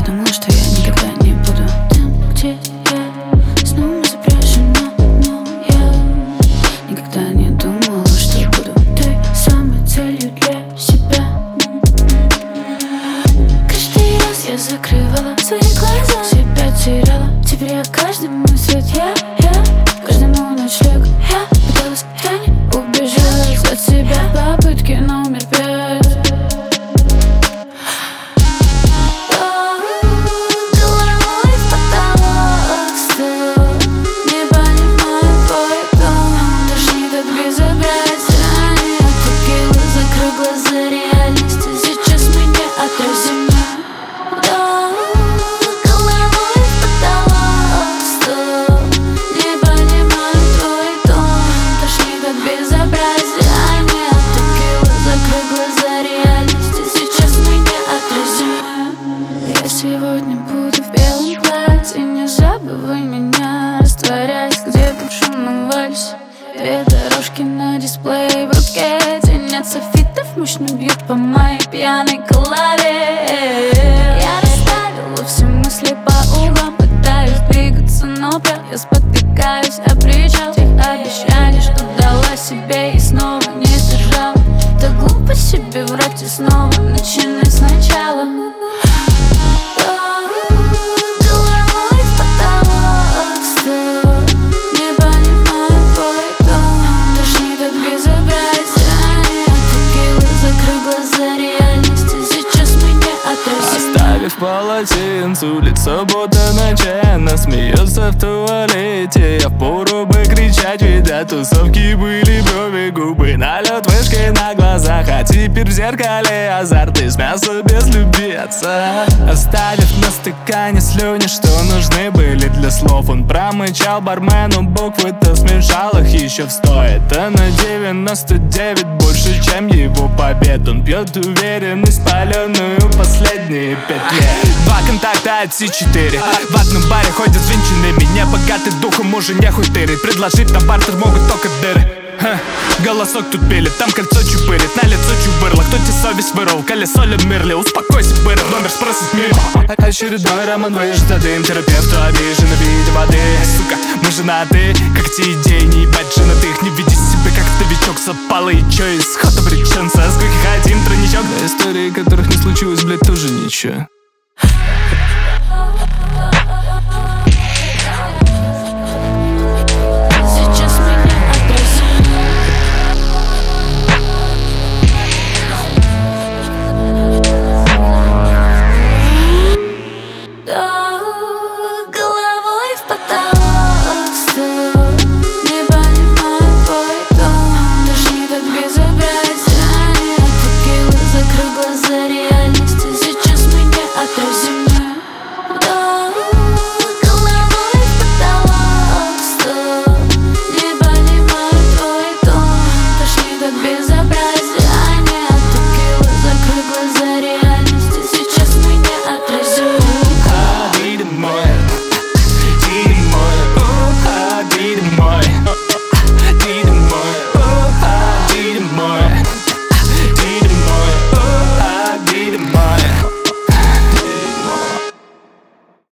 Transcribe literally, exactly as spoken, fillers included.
думала, что я никогда не буду там, где я снова запряжена, но я никогда не думала, что буду той самой целью для себя. Каждый раз я закрывала свои глаза, себя теряла. Теперь я каждый мой свет, я, я каждому ночлег я пыталась, я не убежать от себя. Попытки номер пять. Сегодня буду в белом платье, не забывай меня, растворясь где-то в шумном вальсе. Две дорожки на дисплее в руке, нет софитов, мощно бьют по моей пьяной голове. Я расставила все мысли по углам, пытаюсь двигаться, но прям я спотыкаюсь о причал тех обещаний, что дала себе и снова не сдержала. Так глупо себе врать и снова начинать сначала. Оставив полотенцу лицо, будто ночально смеется в туалете. Я впору бы кричать, ведь до тусовки были брови, губы, налет вышки на глазах. А теперь в зеркале азарт из мяса без любви отца. Оставив на стакане слюни, что нужны были для слов, он промычал бармену буквы-то смешал их еще в сто. Это на девяносто девять больше, чем его побед. Он пьет уверенность паленую последние пять лет. Два контакта от Си четыре. В одном баре ходят взвинченными, не богатый духом, уже нехуй тырить. Предложить на бартер могут только дыры. Ха. Голосок тут пилит, там кольцо чупырит, на лицо чубырло. Кто тебе совесть вырвал, колесо Мерли? Успокойся, быра, номер спросит мимо. Очередной роман выжжет дым, терапевту обижен в виде воды. Сука, мы женаты, как те идеи, не ебать женатых. Не веди себя как новичок запалый, чё исход обречен. Со сколько хотим тройничок, до истории которых не случилось, блядь, тоже ничего.